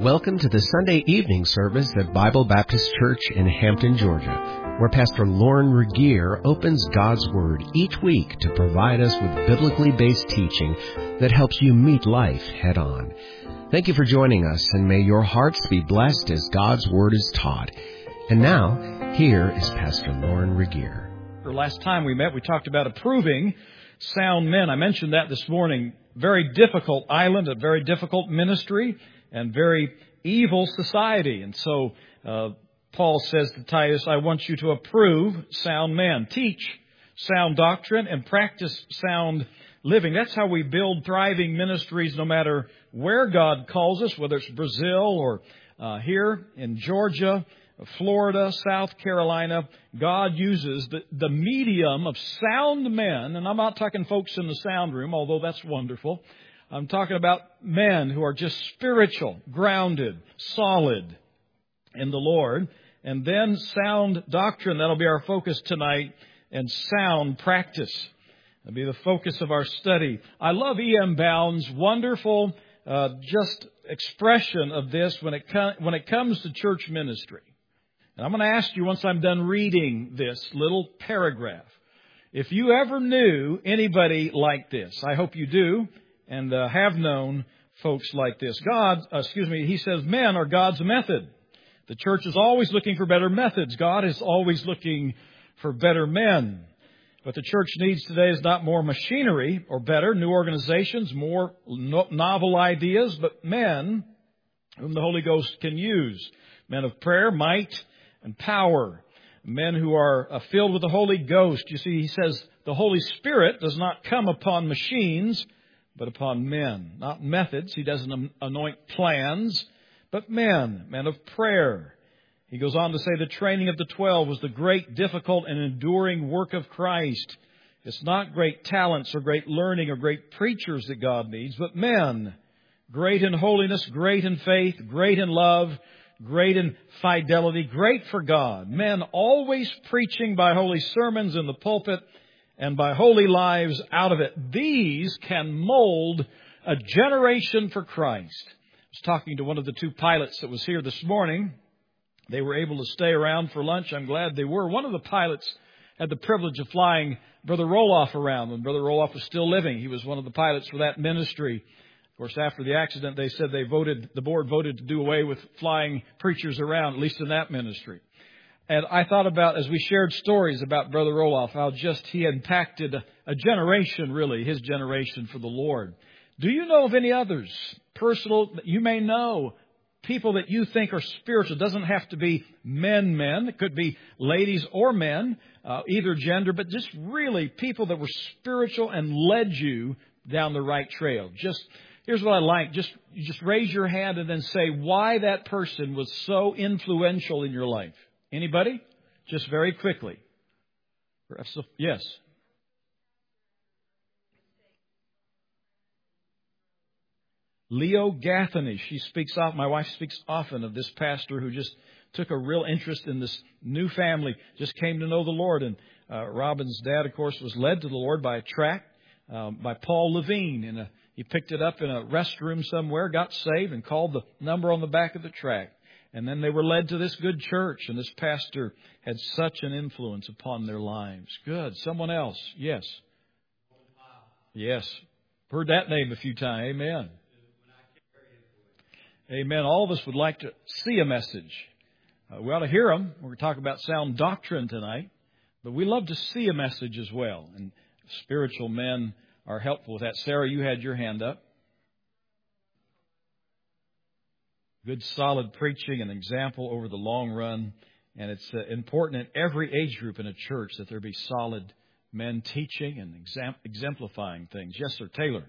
Welcome to the Sunday evening service at Bible Baptist Church in Hampton, Georgia, where Pastor Lauren Regier opens God's Word each week to provide us with biblically based teaching that helps you meet life head on. Thank you for joining us, and may your hearts be blessed as God's Word is taught. And now, here is Pastor Lauren Regier. Last time we met, we talked about approving sound men. I mentioned that this morning. Very difficult island, a very difficult ministry, and very evil society. And so Paul says to Titus, I want you to approve sound men, teach sound doctrine, and practice sound living. That's how we build thriving ministries no matter where God calls us, whether it's Brazil or here in Georgia, Florida, South Carolina. God uses the medium of sound men, and I'm not talking folks in the sound room, although that's wonderful. I'm talking about men who are just spiritual, grounded, solid in the Lord. And then sound doctrine, that'll be our focus tonight, and sound practice. That'll be the focus of our study. I love E.M. Bound's wonderful just expression of this when it comes to church ministry. And I'm going to ask you, once I'm done reading this little paragraph, if you ever knew anybody like this. I hope you do. And have known folks like this. He says men are God's method. The church is always looking for better methods. God is always looking for better men. What the church needs today is not more machinery or better, new organizations, more novel ideas, but men whom the Holy Ghost can use. Men of prayer, might, and power. Men who are filled with the Holy Ghost. You see, he says the Holy Spirit does not come upon machines, but upon men. Not methods. He doesn't anoint plans, but men of prayer. He goes on to say the training of the 12 was the great, difficult, and enduring work of Christ. It's not great talents or great learning or great preachers that God needs, but men. Great in holiness, great in faith, great in love, great in fidelity, great for God. Men always preaching by holy sermons in the pulpit, and by holy lives out of it. These can mold a generation for Christ. I was talking to one of the two pilots that was here this morning. They were able to stay around for lunch. I'm glad they were. One of the pilots had the privilege of flying Brother Roloff around when Brother Roloff was still living. He was one of the pilots for that ministry. Of course, after the accident, they said the board voted to do away with flying preachers around, at least in that ministry. And I thought about, as we shared stories about Brother Roloff, how just he impacted a generation, really, his generation for the Lord. Do you know of any others, personal, that you may know, people that you think are spiritual? It doesn't have to be men. It could be ladies or men, either gender, but just really people that were spiritual and led you down the right trail. Here's what I like. Just raise your hand and then say why that person was so influential in your life. Anybody? Just very quickly. Yes. Leo Gaffney. My wife speaks often of this pastor who just took a real interest in this new family, just came to know the Lord. And Robin's dad, of course, was led to the Lord by a tract by Paul Levine. He picked it up in a restroom somewhere, got saved, and called the number on the back of the tract. And then they were led to this good church, and this pastor had such an influence upon their lives. Good. Someone else? Yes. Yes. Heard that name a few times. Amen. Amen. All of us would like to see a message. We ought to hear them. We're going to talk about sound doctrine tonight. But we love to see a message as well. And spiritual men are helpful with that. Sarah, you had your hand up. Good, solid preaching and example over the long run. And it's important in every age group in a church that there be solid men teaching and exemplifying things. Yes, sir. Taylor.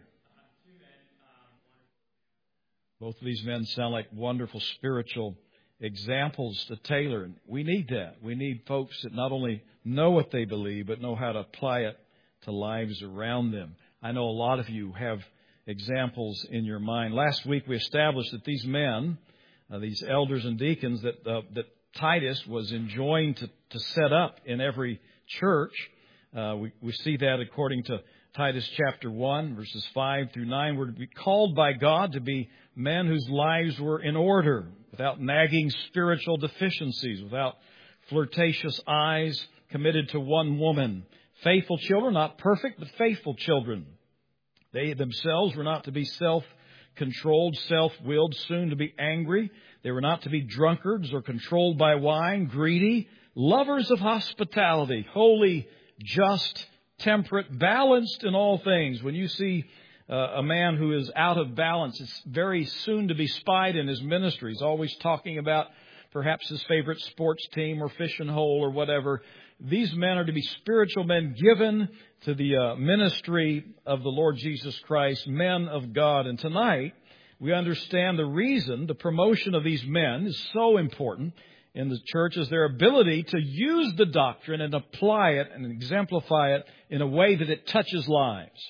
Both of these men sound like wonderful spiritual examples to Taylor. And we need that. We need folks that not only know what they believe, but know how to apply it to lives around them. I know a lot of you have examples in your mind. Last week we established that these men, these elders and deacons that Titus was enjoined to set up in every church. We see that according to Titus chapter 1, verses 5 through 9. We're to be called by God to be men whose lives were in order, without nagging spiritual deficiencies, without flirtatious eyes, committed to one woman. Faithful children, not perfect, but faithful children. They themselves were not to be self-controlled, self-willed, soon to be angry. They were not to be drunkards or controlled by wine, greedy, lovers of hospitality, holy, just, temperate, balanced in all things. When you see a man who is out of balance, it's very soon to be spied in his ministry. He's always talking about perhaps his favorite sports team or fishing hole or whatever. These men are to be spiritual men given to the ministry of the Lord Jesus Christ, men of God. And tonight, we understand the reason the promotion of these men is so important in the church is their ability to use the doctrine and apply it and exemplify it in a way that it touches lives.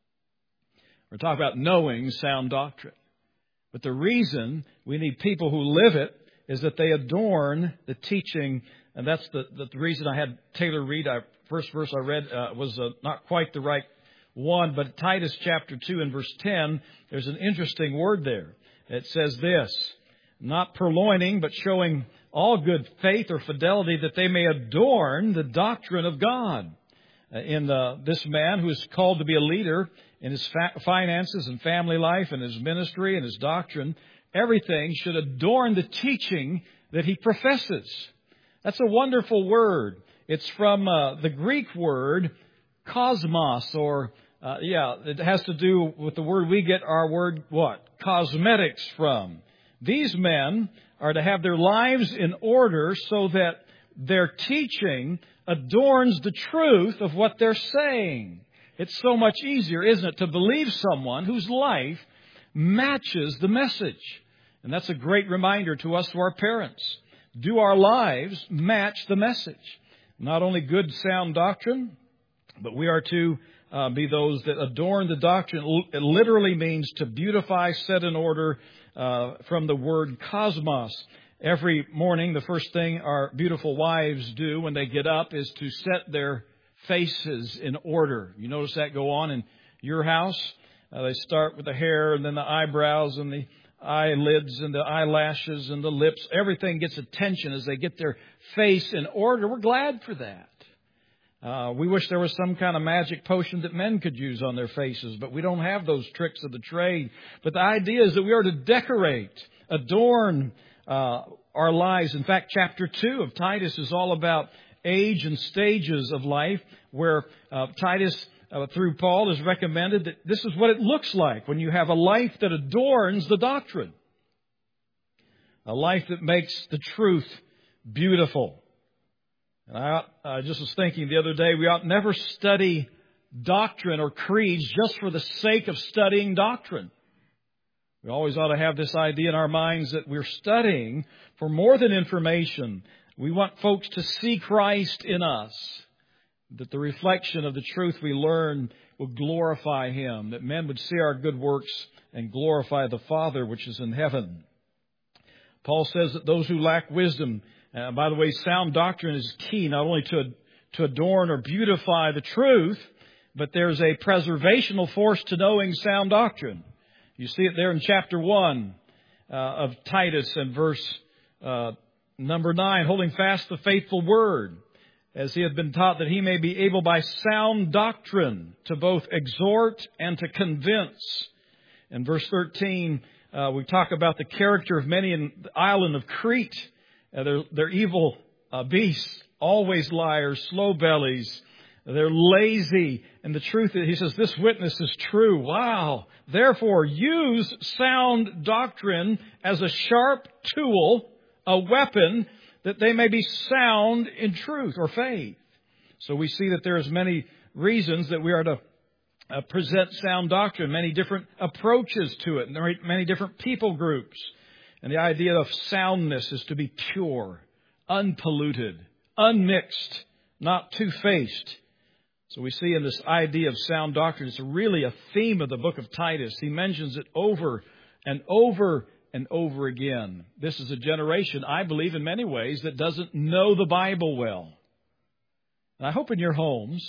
We're talking about knowing sound doctrine. But the reason we need people who live it is that they adorn the teaching. And that's the reason I had Taylor read. First verse I read was not quite the right one. But Titus chapter 2 and verse 10, there's an interesting word there. It says this, not purloining, but showing all good faith or fidelity that they may adorn the doctrine of God. This man who is called to be a leader in his finances and family life and his ministry and his doctrine, everything should adorn the teaching that he professes. That's a wonderful word. It's from the Greek word cosmos, or it has to do with the word we get our word what? Cosmetics from. These men are to have their lives in order so that their teaching adorns the truth of what they're saying. It's so much easier, isn't it, to believe someone whose life matches the message. And that's a great reminder to us, to our parents. Do our lives match the message? Not only good, sound doctrine, but we are to be those that adorn the doctrine. It literally means to beautify, set in order, from the word cosmos. Every morning, the first thing our beautiful wives do when they get up is to set their faces in order. You notice that go on in your house? They start with the hair and then the eyebrows and the eyelids and the eyelashes and the lips. Everything gets attention as they get their face in order. We're glad for that. We wish there was some kind of magic potion that men could use on their faces, but we don't have those tricks of the trade. But the idea is that we are to decorate, adorn our lives. In fact, chapter 2 of Titus is all about age and stages of life, where Titus, through Paul, has recommended that this is what it looks like when you have a life that adorns the doctrine. A life that makes the truth beautiful. And I just was thinking the other day, we ought never study doctrine or creeds just for the sake of studying doctrine. We always ought to have this idea in our minds that we're studying for more than information. We want folks to see Christ in us, that the reflection of the truth we learn will glorify Him, that men would see our good works and glorify the Father which is in heaven. Paul says that those who lack wisdom, by the way, sound doctrine is key not only to adorn or beautify the truth, but there's a preservational force to knowing sound doctrine. You see it there in chapter 1 of Titus and verse number 9, holding fast the faithful word, as he had been taught, that he may be able by sound doctrine to both exhort and to convince. In verse 13, we talk about the character of many in the island of Crete. They're evil beasts, always liars, slow bellies. They're lazy. And the truth is, he says, this witness is true. Wow. Therefore, use sound doctrine as a sharp tool, a weapon, that they may be sound in truth or faith. So we see that there's many reasons that we are to present sound doctrine, many different approaches to it, and there are many different people groups. And the idea of soundness is to be pure, unpolluted, unmixed, not two-faced. So we see in this idea of sound doctrine, it's really a theme of the book of Titus. He mentions it over and over and over again. This is a generation, I believe, in many ways, that doesn't know the Bible well. And I hope in your homes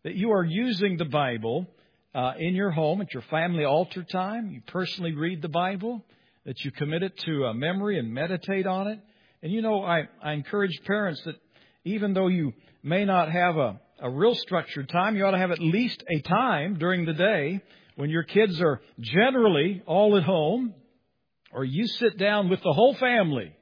that you are using the Bible in your home at your family altar time. You personally read the Bible, that you commit it to memory and meditate on it. And you know, I encourage parents that even though you may not have a real structured time, you ought to have at least a time during the day when your kids are generally all at home, or you sit down with the whole family.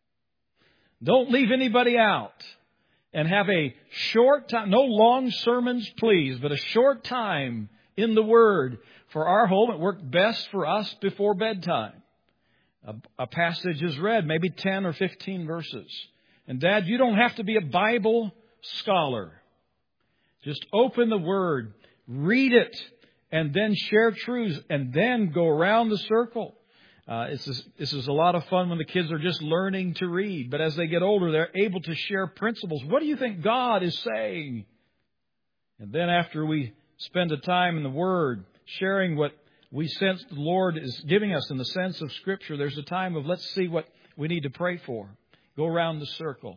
Don't leave anybody out. And have a short time, no long sermons, please, but a short time in the Word. For our home, it worked best for us before bedtime. A passage is read, maybe 10 or 15 verses. And Dad, you don't have to be a Bible scholar. Just open the Word, read it, and then share truths, and then go around the circle. This is a lot of fun when the kids are just learning to read. But as they get older, they're able to share principles. What do you think God is saying? And then after we spend a time in the Word, sharing what we sense the Lord is giving us in the sense of Scripture, there's a time of let's see what we need to pray for. Go around the circle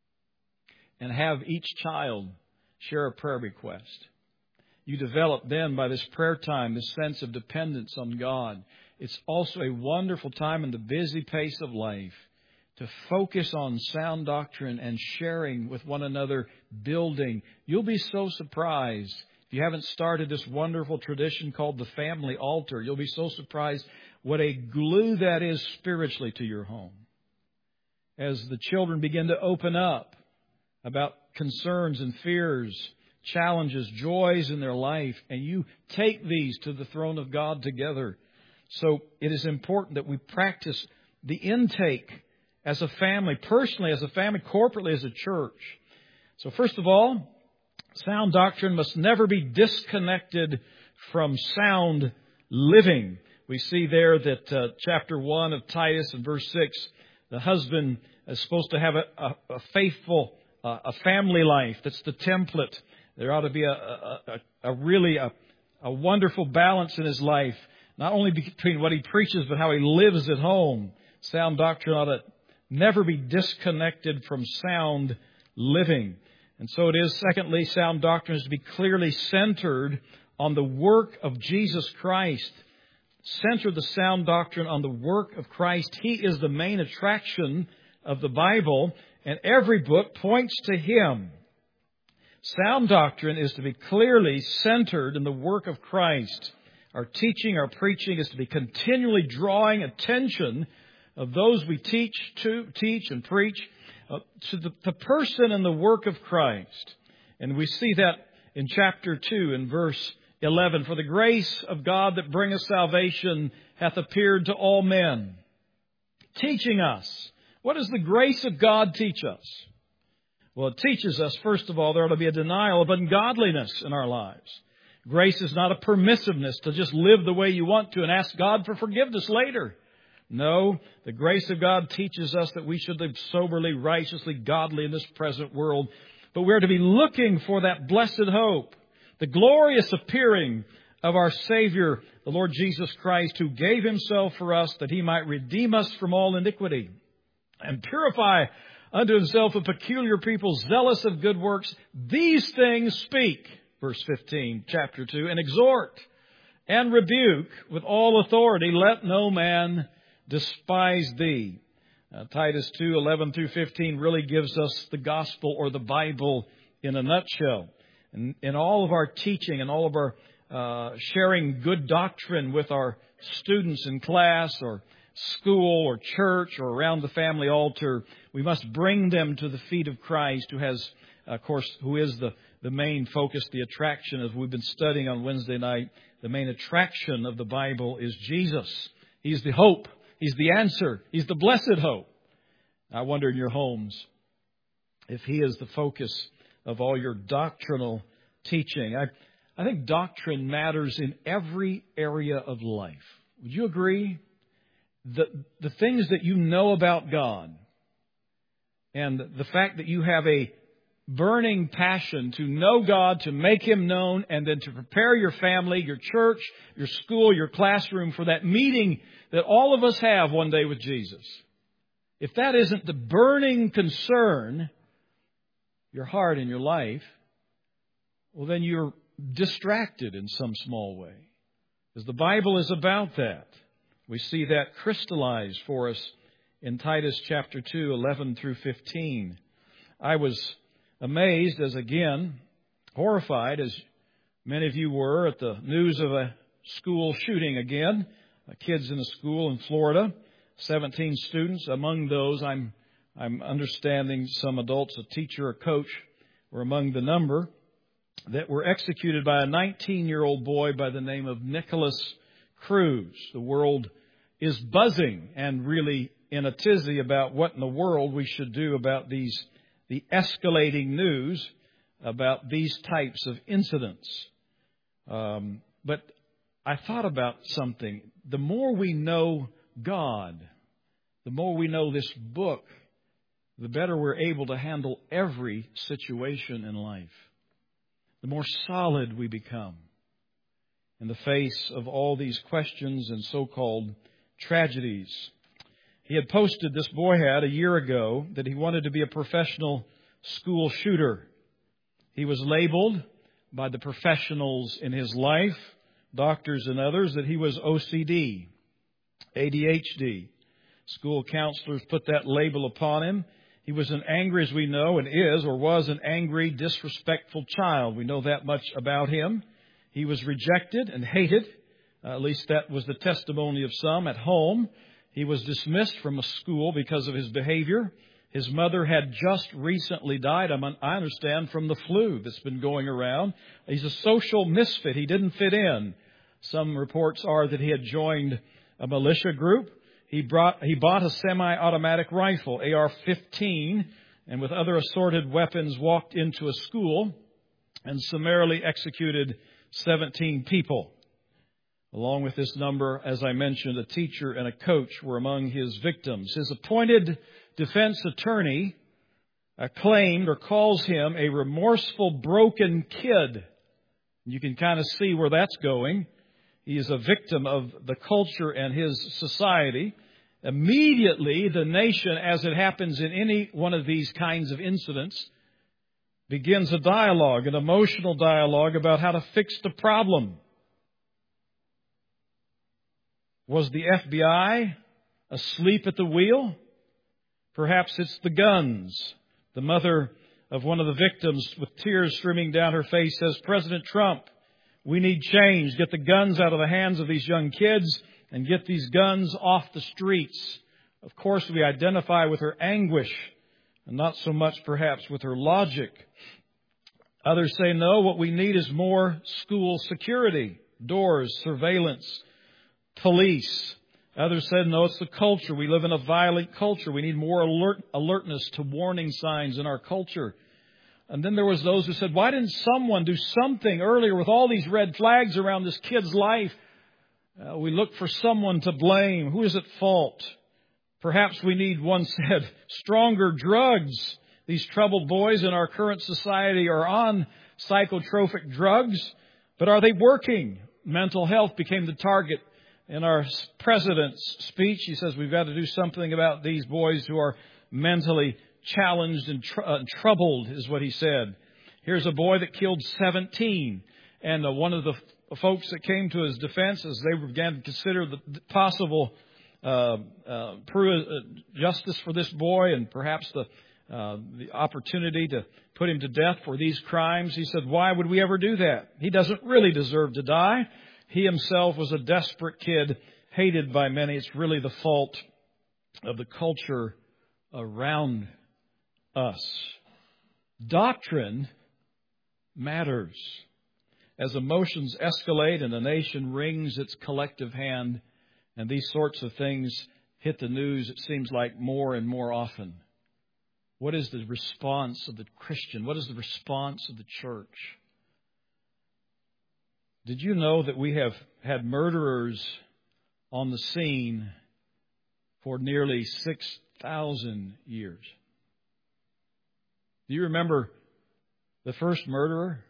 and have each child share a prayer request. You develop then by this prayer time this sense of dependence on God. It's also a wonderful time in the busy pace of life to focus on sound doctrine and sharing with one another, building. You'll be so surprised. If you haven't started this wonderful tradition called the family altar, you'll be so surprised what a glue that is spiritually to your home. As the children begin to open up about concerns and fears, challenges, joys in their life, and you take these to the throne of God together. So it is important that we practice the intake as a family, personally as a family, corporately as a church. So first of all, sound doctrine must never be disconnected from sound living. We see there that chapter 1 of Titus and verse 6, the husband is supposed to have a faithful a family life. That's the template. There ought to be a wonderful balance in his life. Not only between what he preaches, but how he lives at home. Sound doctrine ought to never be disconnected from sound living. And so it is, secondly, sound doctrine is to be clearly centered on the work of Jesus Christ. Center the sound doctrine on the work of Christ. He is the main attraction of the Bible, and every book points to Him. Sound doctrine is to be clearly centered in the work of Christ. Our teaching, our preaching is to be continually drawing attention of those we teach and preach to the person and the work of Christ. And we see that in chapter 2 in verse 11. For the grace of God that bringeth salvation hath appeared to all men, teaching us. What does the grace of God teach us? Well, it teaches us, first of all, there ought to be a denial of ungodliness in our lives. Grace is not a permissiveness to just live the way you want to and ask God for forgiveness later. No, the grace of God teaches us that we should live soberly, righteously, godly in this present world. But we're to be looking for that blessed hope, the glorious appearing of our Savior, the Lord Jesus Christ, who gave Himself for us that He might redeem us from all iniquity and purify unto Himself a peculiar people, zealous of good works. These things speak, verse 15, chapter 2, and exhort and rebuke with all authority. Let no man despise thee. Titus 2, 11 through 15 really gives us the gospel or the Bible in a nutshell. In all of our teaching and all of our sharing good doctrine with our students in class or school or church or around the family altar, we must bring them to the feet of Christ, who has, of course, who is the main focus, the attraction, as we've been studying on Wednesday night. The main attraction of the Bible is Jesus. He's the hope. He's the answer. He's the blessed hope. I wonder in your homes if He is the focus of all your doctrinal teaching. I think doctrine matters in every area of life. Would you agree? The things that you know about God and the fact that you have a burning passion to know God, to make Him known, and then to prepare your family, your church, your school, your classroom for that meeting that all of us have one day with Jesus. If that isn't the burning concern, your heart and your life, well, then you're distracted in some small way. Because the Bible is about that. We see that crystallized for us in Titus chapter 2, 11 through 15. I was amazed, as again, horrified, as many of you were, at the news of a school shooting again. Kids in a school in Florida, 17 students. Among those, I'm understanding some adults, a teacher, a coach, were among the number, that were executed by a 19-year-old boy by the name of Nicholas Cruz. The world is buzzing and really in a tizzy about what in the world we should do about the escalating news about these types of incidents. But I thought about something. The more we know God, the more we know this book, the better we're able to handle every situation in life. The more solid we become in the face of all these questions and so-called tragedies. This boy had a year ago, that he wanted to be a professional school shooter. He was labeled by the professionals in his life, doctors and others, that he was OCD, ADHD. School counselors put that label upon him. He was an angry, as we know, and is or was an angry, disrespectful child. We know that much about him. He was rejected and hated. At least that was the testimony of some at home. He was dismissed from a school because of his behavior. His mother had just recently died, I understand, from the flu that's been going around. He's a social misfit. He didn't fit in. Some reports are that he had joined a militia group. He bought a semi-automatic rifle, AR-15, and with other assorted weapons walked into a school and summarily executed 17 people. Along with this number, as I mentioned, a teacher and a coach were among his victims. His appointed defense attorney claimed or calls him a remorseful, broken kid. You can kind of see where that's going. He is a victim of the culture and his society. Immediately, the nation, as it happens in any one of these kinds of incidents, begins a dialogue, an emotional dialogue about how to fix the problem. Was the FBI asleep at the wheel? Perhaps it's the guns. The mother of one of the victims, with tears streaming down her face, says, "President Trump, we need change. Get the guns out of the hands of these young kids and get these guns off the streets." Of course, we identify with her anguish and not so much perhaps with her logic. Others say, no, what we need is more school security, doors, surveillance, police. Others said, no, it's the culture. We live in a violent culture. We need more alertness to warning signs in our culture. And then there was those who said, why didn't someone do something earlier with all these red flags around this kid's life? We look for someone to blame. Who is at fault? Perhaps we need, one said, stronger drugs. These troubled boys in our current society are on psychotropic drugs, but are they working? Mental health became the target. In our president's speech, he says we've got to do something about these boys who are mentally challenged and troubled, is what he said. Here's a boy that killed 17. And one of the folks that came to his defense, as they began to consider the possible justice for this boy and perhaps the opportunity to put him to death for these crimes, he said, why would we ever do that? He doesn't really deserve to die. He himself was a desperate kid, hated by many. It's really the fault of the culture around us. Doctrine matters. As emotions escalate and a nation wrings its collective hand, and these sorts of things hit the news, it seems like more and more often. What is the response of the Christian? What is the response of the church? Did you know that we have had murderers on the scene for nearly 6,000 years? Do you remember the first murderer?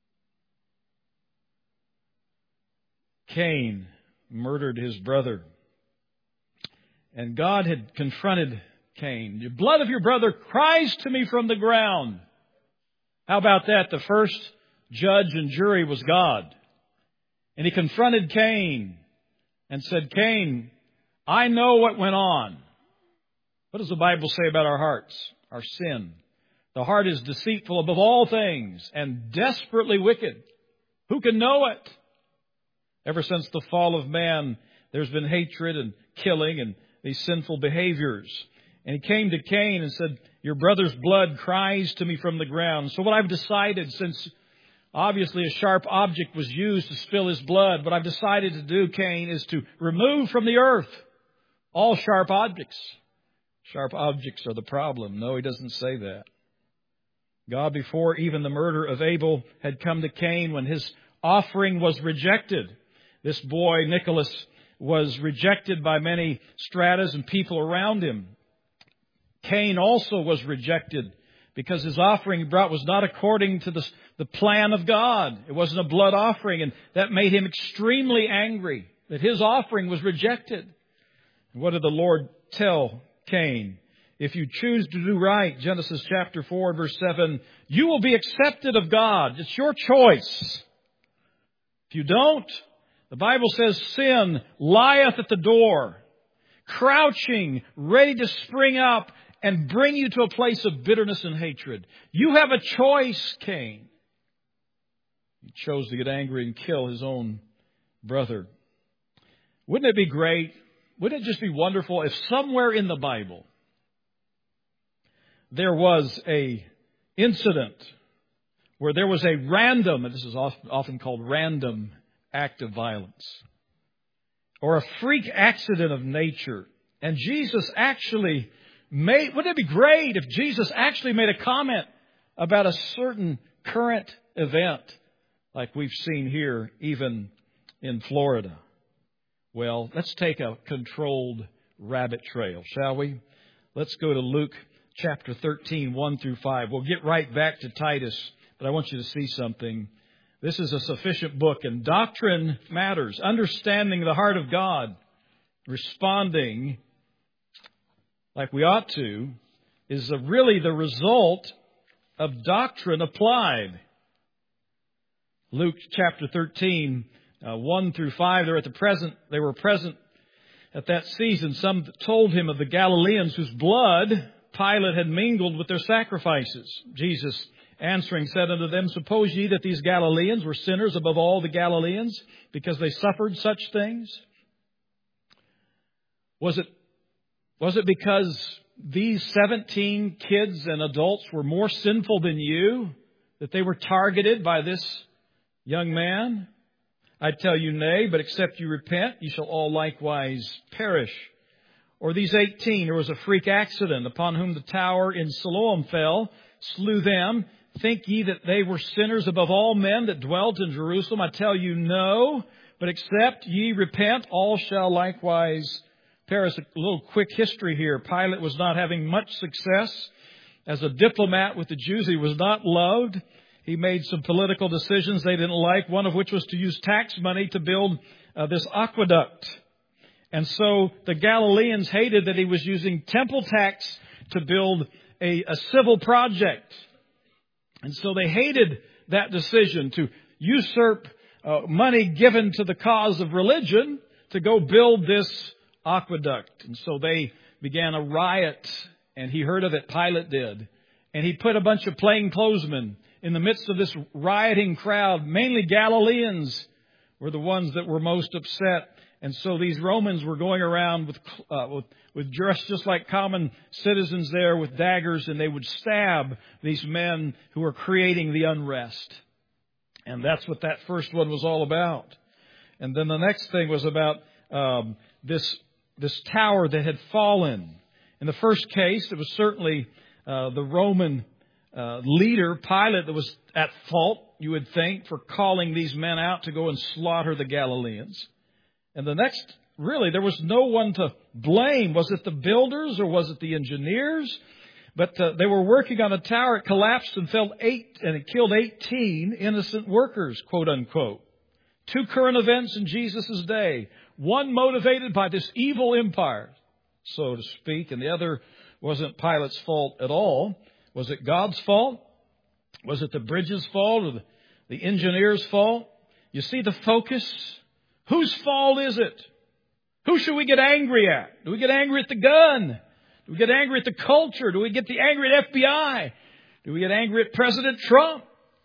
Cain murdered his brother. And God had confronted Cain. The blood of your brother cries to me from the ground. How about that? The first judge and jury was God. And he confronted Cain and said, Cain, I know what went on. What does the Bible say about our hearts, our sin? The heart is deceitful above all things and desperately wicked. Who can know it? Ever since the fall of man, there's been hatred and killing and these sinful behaviors. And he came to Cain and said, your brother's blood cries to me from the ground. So what I've decided, since obviously a sharp object was used to spill his blood, what I've decided to do, Cain, is to remove from the earth all sharp objects. Sharp objects are the problem. No, he doesn't say that. God, before even the murder of Abel, had come to Cain when his offering was rejected. This boy, Nicholas, was rejected by many stratas and people around him. Cain also was rejected because his offering he brought was not according to the plan of God. It wasn't a blood offering, and that made him extremely angry that his offering was rejected. And what did the Lord tell Cain? If you choose to do right, Genesis chapter 4, verse 7, you will be accepted of God. It's your choice. If you don't, the Bible says sin lieth at the door, crouching, ready to spring up and bring you to a place of bitterness and hatred. You have a choice, Cain. He chose to get angry and kill his own brother. Wouldn't it be great? Wouldn't it just be wonderful if somewhere in the Bible there was a incident where there was a random, and this is often called random act of violence, or a freak accident of nature, and Jesus actually wouldn't it be great if Jesus actually made a comment about a certain current event like we've seen here, even in Florida? Well, let's take a controlled rabbit trail, shall we? Let's go to Luke chapter 13, 1 through 5. We'll get right back to Titus, but I want you to see something. This is a sufficient book, and doctrine matters. Understanding the heart of God, responding like we ought to, is really the result of doctrine applied. Luke chapter 13, 1 through 5, they were present at that season. Some told him of the Galileans whose blood Pilate had mingled with their sacrifices. Jesus answering said unto them, suppose ye that these Galileans were sinners above all the Galileans, because they suffered such things? Was it because these 17 kids and adults were more sinful than you that they were targeted by this young man? I tell you, nay, but except you repent, ye shall all likewise perish. Or these 18, there was a freak accident, upon whom the tower in Siloam fell, slew them. Think ye that they were sinners above all men that dwelt in Jerusalem? I tell you, no, but except ye repent, all shall likewise perish. A little quick history here. Pilate was not having much success as a diplomat with the Jews. He was not loved. He made some political decisions they didn't like, one of which was to use tax money to build this aqueduct. And so the Galileans hated that he was using temple tax to build a civil project. And so they hated that decision to usurp money given to the cause of religion to go build this aqueduct. And so they began a riot, and he heard of it, Pilate did. And he put a bunch of plainclothesmen in the midst of this rioting crowd. Mainly Galileans were the ones that were most upset. And so these Romans were going around with dressed just like common citizens there with daggers, and they would stab these men who were creating the unrest. And that's what that first one was all about. And then the next thing was about this tower that had fallen. In the first case, it was certainly the Roman leader, Pilate, that was at fault, you would think, for calling these men out to go and slaughter the Galileans. And the next, really, there was no one to blame. Was it the builders or was it the engineers? But they were working on a tower. It collapsed and it killed 18 innocent workers, quote unquote. Two current events in Jesus' day. One motivated by this evil empire, so to speak, and the other wasn't Pilate's fault at all. Was it God's fault? Was it the bridge's fault or the engineer's fault. You see the focus? Whose fault is it? Who should we get angry at? Do we get angry at the gun? Do we get angry at the culture? Do we get angry at FBI? Do we get angry at President Trump?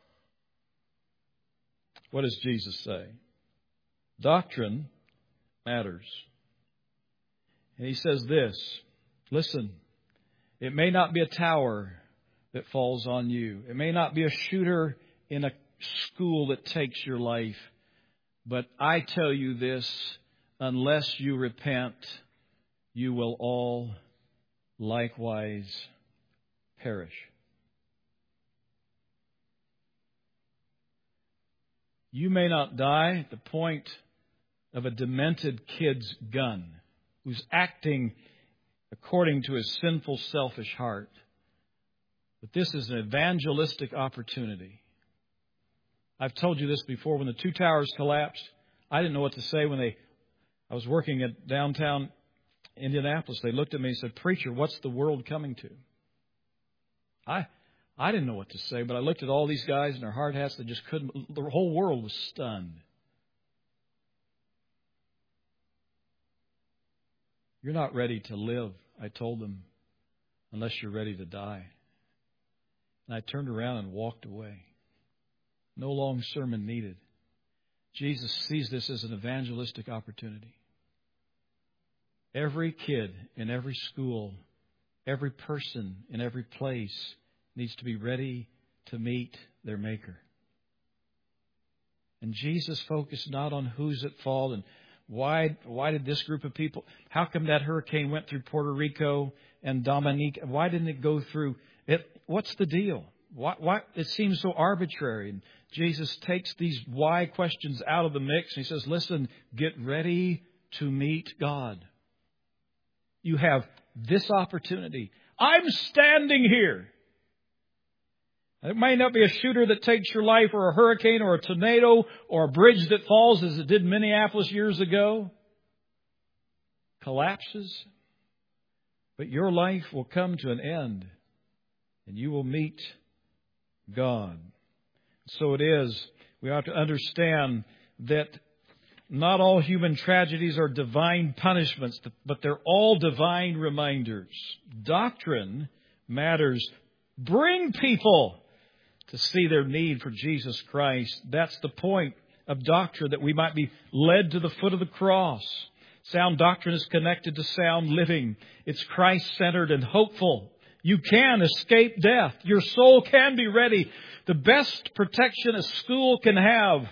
What does Jesus say? Doctrine matters. And He says this, listen, it may not be a tower that falls on you. It may not be a shooter in a school that takes your life. But I tell you this, unless you repent, you will all likewise perish. You may not die at the point of a demented kid's gun who's acting according to his sinful, selfish heart. But this is an evangelistic opportunity. I've told you this before. When the two towers collapsed, I didn't know what to say when I was working at downtown Indianapolis. They looked at me and said, "Preacher, what's the world coming to?" I didn't know what to say, but I looked at all these guys in their hard hats that just couldn't. The whole world was stunned. You're not ready to live, I told them, unless you're ready to die. And I turned around and walked away. No long sermon needed. Jesus sees this as an evangelistic opportunity. Every kid in every school, every person in every place needs to be ready to meet their Maker. And Jesus focused not on who's at fault and why did this group of people, how come that hurricane went through Puerto Rico and Dominica? Why didn't it go through it? What's the deal? Why it seems so arbitrary. And Jesus takes these why questions out of the mix. And He says, listen, get ready to meet God. You have this opportunity. I'm standing here. It may not be a shooter that takes your life or a hurricane or a tornado or a bridge that falls as it did in Minneapolis years ago. Collapses. But your life will come to an end and you will meet God. So it is. We have to understand that not all human tragedies are divine punishments, but they're all divine reminders. Doctrine matters. Bring people to see their need for Jesus Christ. That's the point of doctrine, that we might be led to the foot of the cross. Sound doctrine is connected to sound living. It's Christ-centered and hopeful. You can escape death. Your soul can be ready. The best protection a school can have,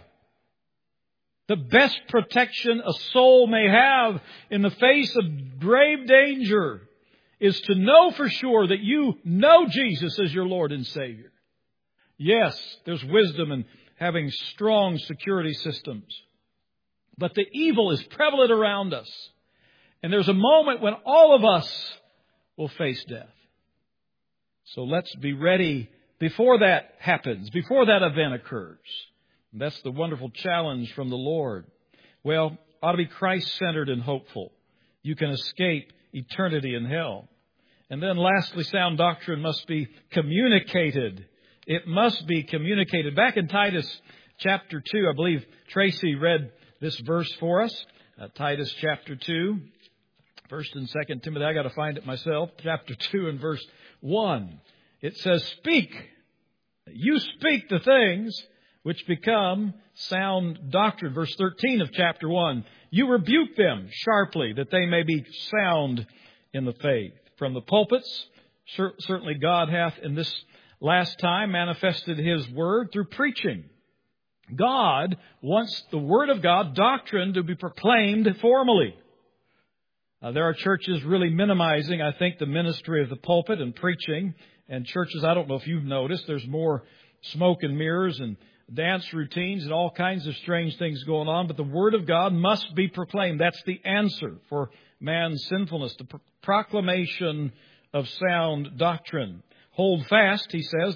the best protection a soul may have in the face of grave danger, is to know for sure that you know Jesus as your Lord and Savior. Yes, there's wisdom in having strong security systems. But the evil is prevalent around us. And there's a moment when all of us will face death. So let's be ready before that happens, before that event occurs. And that's the wonderful challenge from the Lord. Well, ought to be Christ-centered and hopeful. You can escape eternity in hell. And then lastly, sound doctrine must be communicated. It must be communicated. Back in Titus chapter 2, I believe Tracy read this verse for us. Titus chapter 2, 1st and 2nd Timothy. I got to find it myself. Chapter 2 and verse 1. It says, speak. You speak the things which become sound doctrine. Verse 13 of chapter 1. You rebuke them sharply, that they may be sound in the faith. From the pulpits, certainly God hath in this last time manifested His Word through preaching. God wants the Word of God, doctrine, to be proclaimed formally. There are churches really minimizing, I think, the ministry of the pulpit and preaching. And churches, I don't know if you've noticed, there's more smoke and mirrors and dance routines and all kinds of strange things going on. But the Word of God must be proclaimed. That's the answer for man's sinfulness, the proclamation of sound doctrine. Hold fast, he says,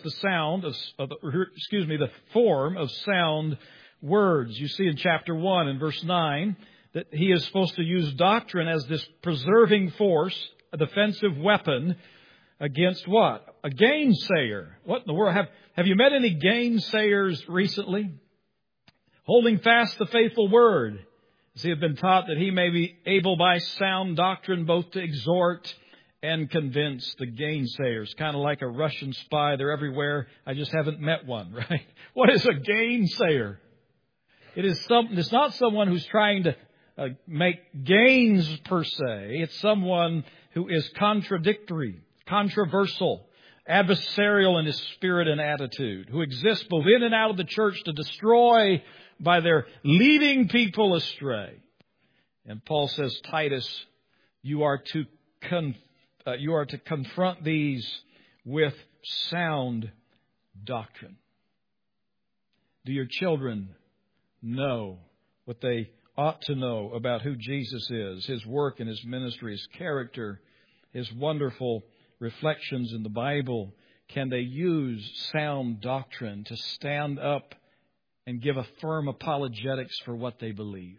the form of sound words. You see in chapter 1 and verse 9 that he is supposed to use doctrine as this preserving force, a defensive weapon against what? A gainsayer. What in the world? Have you met any gainsayers recently? Holding fast the faithful word, as he had been taught, that he may be able by sound doctrine both to exhort and convince. The gainsayers, kind of like a Russian spy. They're everywhere. I just haven't met one, right? What is a gainsayer? It's not someone who's trying to make gains per se. It's someone who is contradictory, controversial, adversarial in his spirit and attitude, who exists both in and out of the church to destroy by their leading people astray. And Paul says, Titus, you are to confront these with sound doctrine. Do your children know what they ought to know about who Jesus is, His work and His ministry, His character, His wonderful reflections in the Bible? Can they use sound doctrine to stand up and give a firm apologetics for what they believe?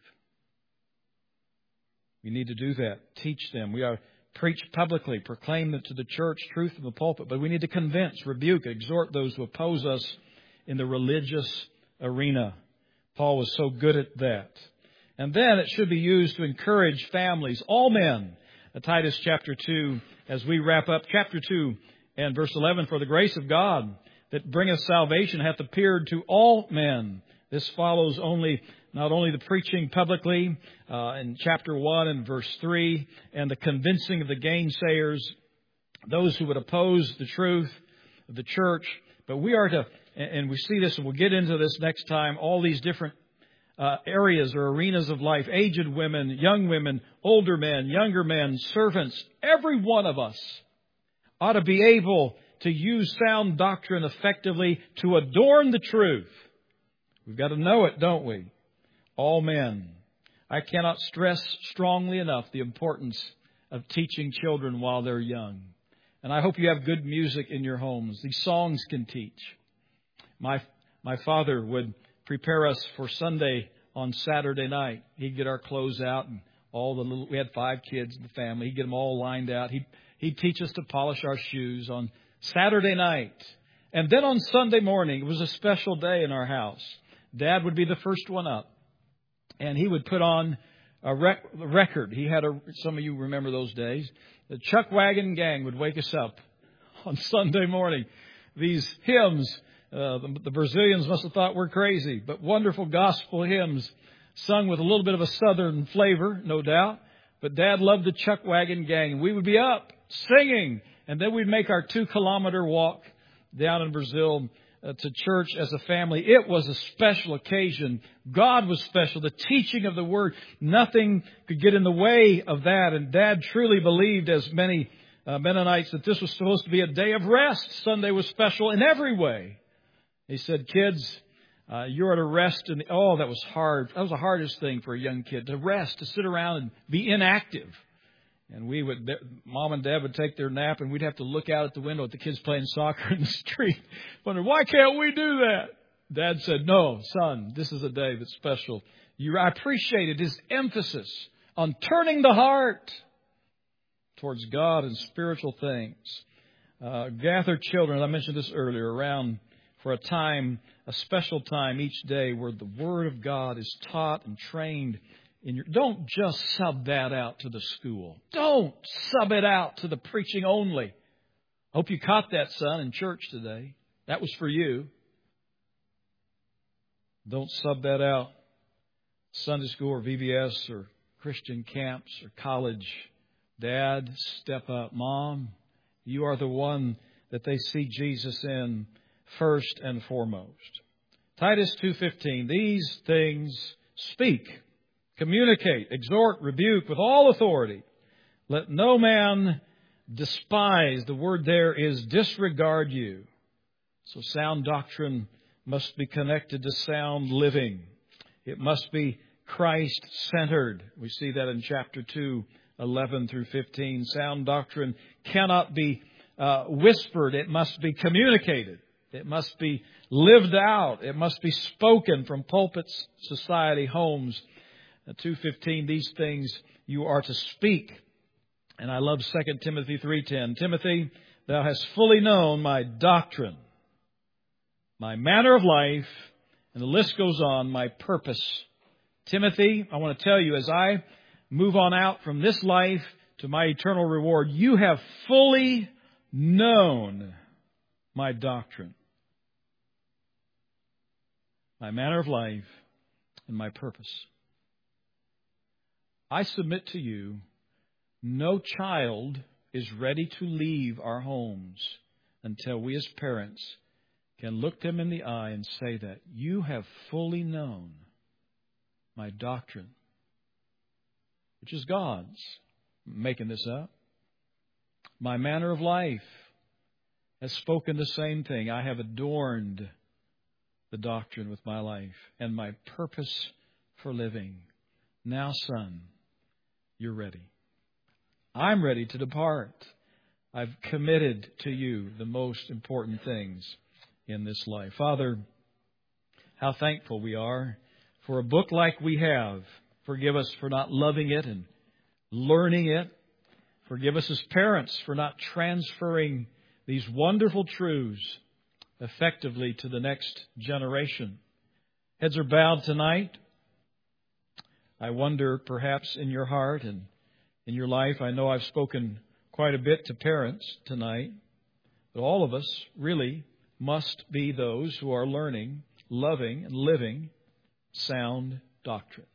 We need to do that. Teach them. We are preach publicly, proclaim to the church truth in the pulpit, but we need to convince, rebuke, exhort those who oppose us in the religious arena. Paul was so good at that. And then it should be used to encourage families, all men. Titus chapter 2, as we wrap up, chapter 2 and verse 11, for the grace of God that bringeth salvation hath appeared to all men. This follows not only the preaching publicly in chapter 1 and verse 3, and the convincing of the gainsayers, those who would oppose the truth of the church, but we are to, and we see this, and we'll get into this next time, all these different areas or arenas of life, aged women, young women, older men, younger men, servants. Every one of us ought to be able to use sound doctrine effectively to adorn the truth. We've got to know it, don't we? All men. I cannot stress strongly enough the importance of teaching children while they're young. And I hope you have good music in your homes. These songs can teach. My father would prepare us for Sunday on Saturday night. He'd get our clothes out and we had 5 kids in the family. He'd get them all lined out. He'd teach us to polish our shoes on Saturday night. And then on Sunday morning, it was a special day in our house. Dad would be the first one up. And he would put on a record. He had some of you remember those days. The Chuck Wagon Gang would wake us up on Sunday morning. These hymns, the Brazilians must have thought we're crazy, but wonderful gospel hymns sung with a little bit of a southern flavor, no doubt. But Dad loved the Chuck Wagon Gang. We would be up singing, and then we'd make our 2-kilometer walk down in Brazil to church as a family. It was a special occasion. God was special. The teaching of the Word, nothing could get in the way of that. And Dad truly believed, as many Mennonites, that this was supposed to be a day of rest. Sunday was special in every way. He said, kids, you are to rest. That was hard. That was the hardest thing for a young kid, to rest, to sit around and be inactive. And Mom and Dad would take their nap, and we'd have to look out at the window at the kids playing soccer in the street, wondering, why can't we do that? Dad said, no, son, this is a day that's special. I appreciated his emphasis on turning the heart towards God and spiritual things. Gather children, I mentioned this earlier, around for a special time each day where the Word of God is taught and trained. Don't just sub that out to the school. Don't sub it out to the preaching only. Hope you caught that, son, in church today. That was for you. Don't sub that out. Sunday school or VBS or Christian camps or college. Dad, step up. Mom, you are the one that they see Jesus in first and foremost. Titus 2:15, these things speak, communicate, exhort, rebuke with all authority. Let no man despise. The word there is disregard you. So sound doctrine must be connected to sound living. It must be Christ-centered. We see that in chapter 2, 11 through 15. Sound doctrine cannot be whispered. It must be communicated. It must be lived out. It must be spoken from pulpits, society, homes. 2:15, these things you are to speak. And I love 2 Timothy 3:10. Timothy, thou hast fully known my doctrine, my manner of life, and the list goes on, my purpose. Timothy, I want to tell you, as I move on out from this life to my eternal reward, you have fully known my doctrine, my manner of life, and my purpose. I submit to you, no child is ready to leave our homes until we as parents can look them in the eye and say that you have fully known my doctrine, which is God's. I'm making this up. My manner of life has spoken the same thing. I have adorned the doctrine with my life and my purpose for living. Now, son, you're ready. I'm ready to depart. I've committed to you the most important things in this life. Father, how thankful we are for a book like we have. Forgive us for not loving it and learning it. Forgive us as parents for not transferring these wonderful truths effectively to the next generation. Heads are bowed tonight. I wonder, perhaps in your heart and in your life, I know I've spoken quite a bit to parents tonight, but all of us really must be those who are learning, loving, and living sound doctrine.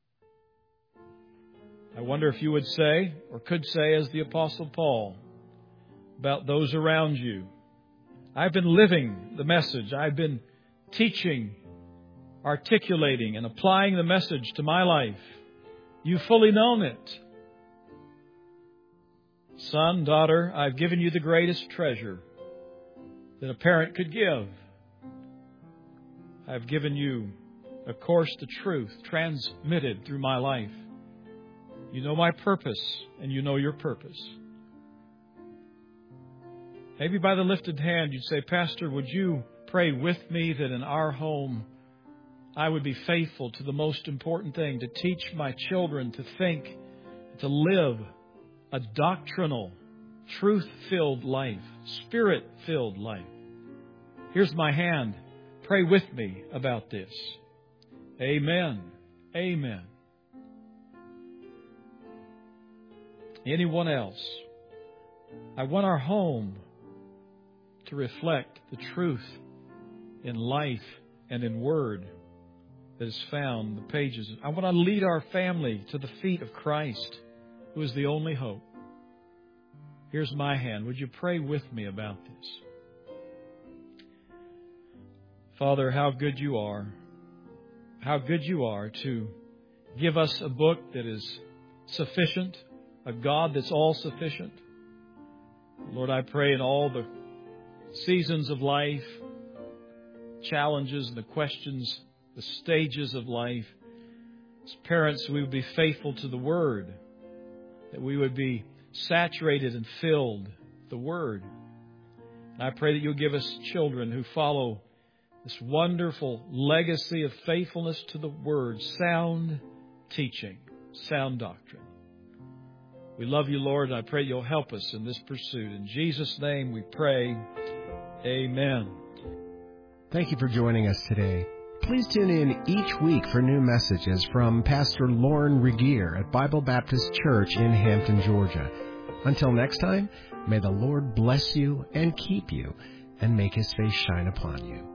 I wonder if you would say, or could say as the Apostle Paul, about those around you, I've been living the message. I've been teaching, articulating, and applying the message to my life. You've fully known it. Son, daughter, I've given you the greatest treasure that a parent could give. I've given you, of course, the truth transmitted through my life. You know my purpose, and you know your purpose. Maybe by the lifted hand you'd say, Pastor, would you pray with me that in our home I would be faithful to the most important thing, to teach my children to think, to live a doctrinal, truth-filled life, spirit-filled life. Here's my hand. Pray with me about this. Amen. Amen. Anyone else? I want our home to reflect the truth in life and in word that is found in the pages. I want to lead our family to the feet of Christ, who is the only hope. Here's my hand. Would you pray with me about this? Father, how good you are. How good you are to give us a book that is sufficient, a God that's all sufficient. Lord, I pray in all the seasons of life, challenges, the questions, the stages of life, as parents, we would be faithful to the Word, that we would be saturated and filled with the Word. And I pray that you'll give us children who follow this wonderful legacy of faithfulness to the Word, sound teaching, sound doctrine. We love you, Lord, and I pray you'll help us in this pursuit. In Jesus' name we pray. Amen. Thank you for joining us today. Please tune in each week for new messages from Pastor Lauren Regier at Bible Baptist Church in Hampton, Georgia. Until next time, may the Lord bless you and keep you and make His face shine upon you.